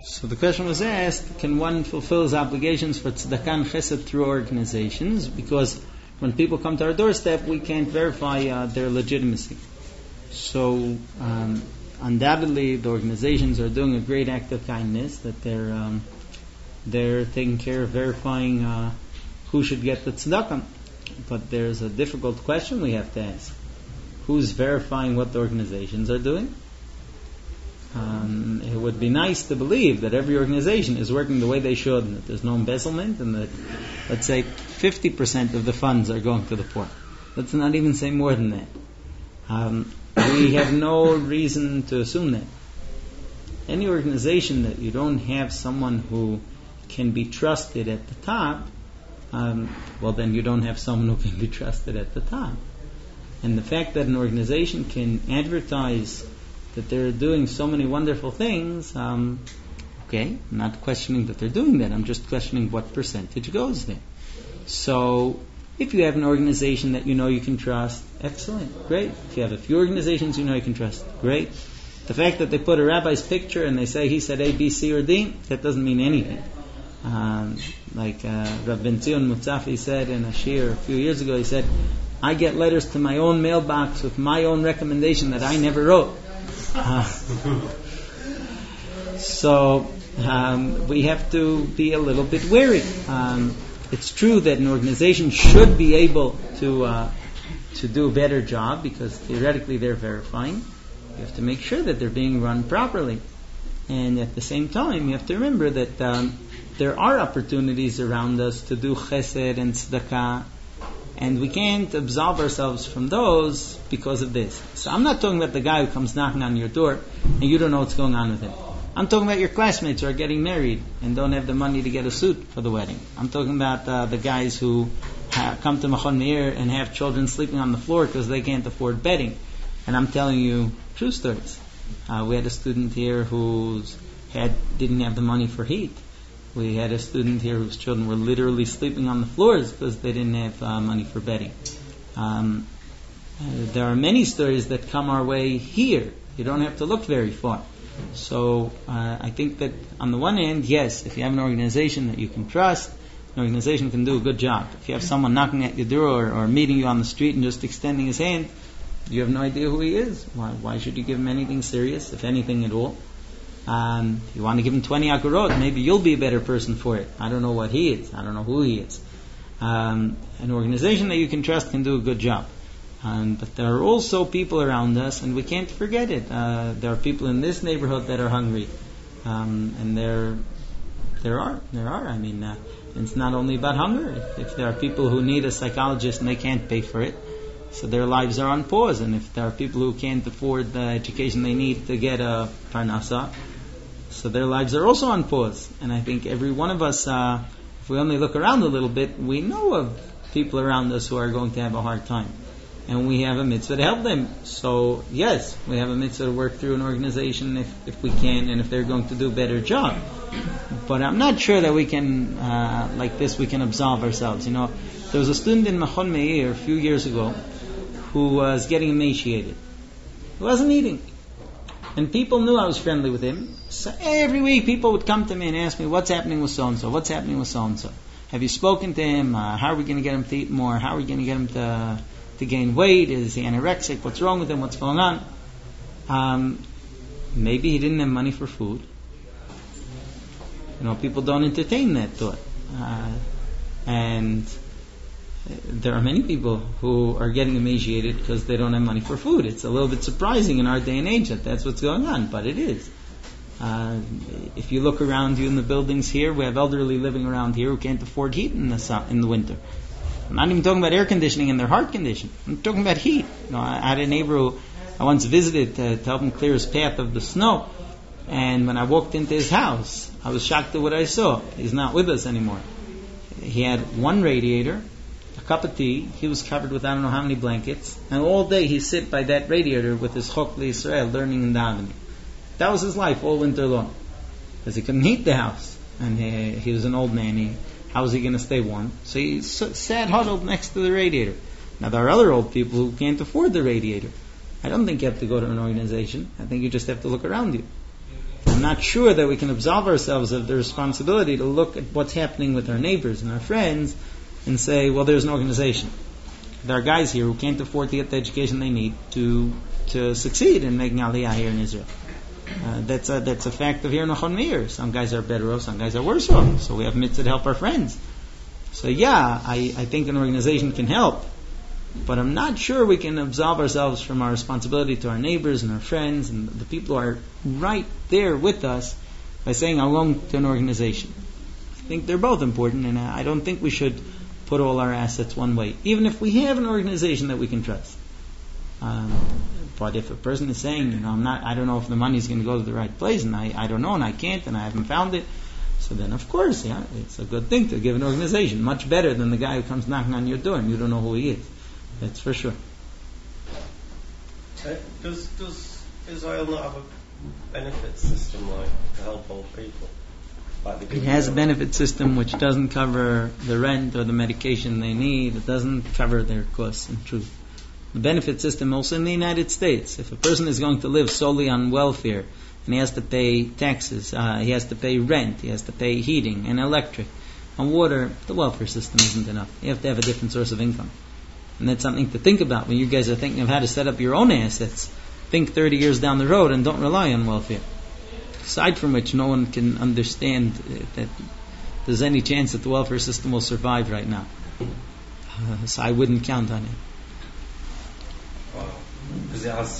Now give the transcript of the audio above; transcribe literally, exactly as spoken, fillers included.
So the question was asked, can one fulfill his obligations for tzedakah and chesed through organizations? Because when people come to our doorstep, we can't verify uh, their legitimacy. So um, undoubtedly the organizations are doing a great act of kindness, that they're um, they're taking care of verifying uh, who should get the tzedakah. But there's a difficult question we have to ask. Who's verifying what the organizations are doing? Um, it would be nice to believe that every organization is working the way they should, and that there's no embezzlement, and that, let's say, fifty percent of the funds are going to the poor. Let's not even say more than that. Um, we have no reason to assume that. Any organization that you don't have someone who can be trusted at the top, um, well then you don't have someone who can be trusted at the top. And the fact that an organization can advertise that they're doing so many wonderful things, um, okay, I'm not questioning that they're doing that, I'm just questioning what percentage goes there. So, if you have an organization that you know you can trust, excellent, great. If you have a few organizations you know you can trust, great. The fact that they put a rabbi's picture and they say he said A, B, C, or D, that doesn't mean anything. Um, like uh, Rav Ben Zion Mutzafi said in a shir a few years ago, he said, I get letters to my own mailbox with my own recommendation that I never wrote. Uh, so um, we have to be a little bit wary. Um, it's true that an organization should be able to uh, to do a better job, because theoretically they're verifying. You have to make sure that they're being run properly, and at the same time you have to remember that um, there are opportunities around us to do chesed and tzedakah, and we can't absolve ourselves from those because of this. So I'm not talking about the guy who comes knocking on your door and you don't know what's going on with him. I'm talking about your classmates who are getting married and don't have the money to get a suit for the wedding. I'm talking about uh, the guys who ha- come to Machon Meir and have children sleeping on the floor because they can't afford bedding. And I'm telling you true stories. Uh, we had a student here who had didn't have the money for heat. We had a student here whose children were literally sleeping on the floors because they didn't have uh, money for bedding. Um, uh, there are many stories that come our way here. You don't have to look very far. So uh, I think that on the one hand, yes, if you have an organization that you can trust, an organization can do a good job. If you have someone knocking at your door or, or meeting you on the street and just extending his hand, you have no idea who he is. Why, why should you give him anything serious, if anything at all? Um, if you want to give him twenty akurot, maybe you'll be a better person for it. I don't know what he is. I don't know who he is. Um, an organization that you can trust can do a good job. Um, but there are also people around us, and we can't forget it. Uh, there are people in this neighborhood that are hungry. Um, and there there are. There are. I mean, uh, it's not only about hunger. If, if there are people who need a psychologist and they can't pay for it, so their lives are on pause. And if there are people who can't afford the education they need to get a parnasa, so their lives are also on pause. And I think every one of us, uh, if we only look around a little bit, we know of people around us who are going to have a hard time. And we have a mitzvah to help them. So yes, we have a mitzvah to work through an organization if, if we can, and if they're going to do a better job. But I'm not sure that we can, uh, like this, we can absolve ourselves. You know, there was a student in Machon Meir a few years ago who was getting emaciated. He wasn't eating. And people knew I was friendly with him. So every week people would come to me and ask me, what's happening with so-and-so? What's happening with so-and-so? Have you spoken to him? Uh, how are we going to get him to eat more? How are we going to get him to to gain weight? Is he anorexic? What's wrong with him? What's going on? Um, maybe he didn't have money for food. You know, people don't entertain that thought. Uh, and there are many people who are getting emaciated because they don't have money for food. It's a little bit surprising in our day and age that that's what's going on, but it is. Uh, if you look around you in the buildings here, we have elderly living around here who can't afford heat in the su- in the winter. I'm not even talking about air conditioning and their heart condition. I'm talking about heat. You know, I, I had a neighbor who I once visited to, to help him clear his path of the snow, and when I walked into his house, I was shocked at what I saw. He's not with us anymore. He had one radiator, a cup of tea. He was covered with I don't know how many blankets, and all day he sit by that radiator with his Chok L'Yisrael learning and davening. That was his life all winter long, because he couldn't heat the house, and he, he was an old man. He, how was he going to stay warm? So he sat huddled next to the radiator. Now there are other old people who can't afford the radiator. I don't think you have to go to an organization. I think you just have to look around you. I'm not sure that we can absolve ourselves of the responsibility to look at what's happening with our neighbors and our friends and say, well, there's an organization. There are guys here who can't afford to get the education they need to to succeed in making Aliyah here in Israel. Uh, that's a that's a fact of here in Nachon Meir. Some guys are better off, some guys are worse off. So we have mitzvah to help our friends. So yeah, I, I think an organization can help, but I'm not sure we can absolve ourselves from our responsibility to our neighbors and our friends and the people who are right there with us by saying I belong to an organization. I think they're both important, and I don't think we should put all our assets one way, even if we have an organization that we can trust. Um, but if a person is saying, you know, I'm not, I don't know if the money is going to go to the right place, and I, I don't know, and I can't, and I haven't found it, so then of course, yeah, it's a good thing to give an organization, much better than the guy who comes knocking on your door and you don't know who he is. That's for sure. Uh, does does Israel not have a benefit system like to help old people? Like it has a benefit system which doesn't cover the rent or the medication they need. It doesn't cover their costs, in truth. The benefit system also in the United States. If a person is going to live solely on welfare and he has to pay taxes, uh, he has to pay rent, he has to pay heating and electric and water, the welfare system isn't enough. You have to have a different source of income. And that's something to think about when you guys are thinking of how to set up your own assets. Think thirty years down the road and don't rely on welfare. Aside from which, no one can understand that there's any chance that the welfare system will survive right now. Uh, so I wouldn't count on it. Wow. Because it has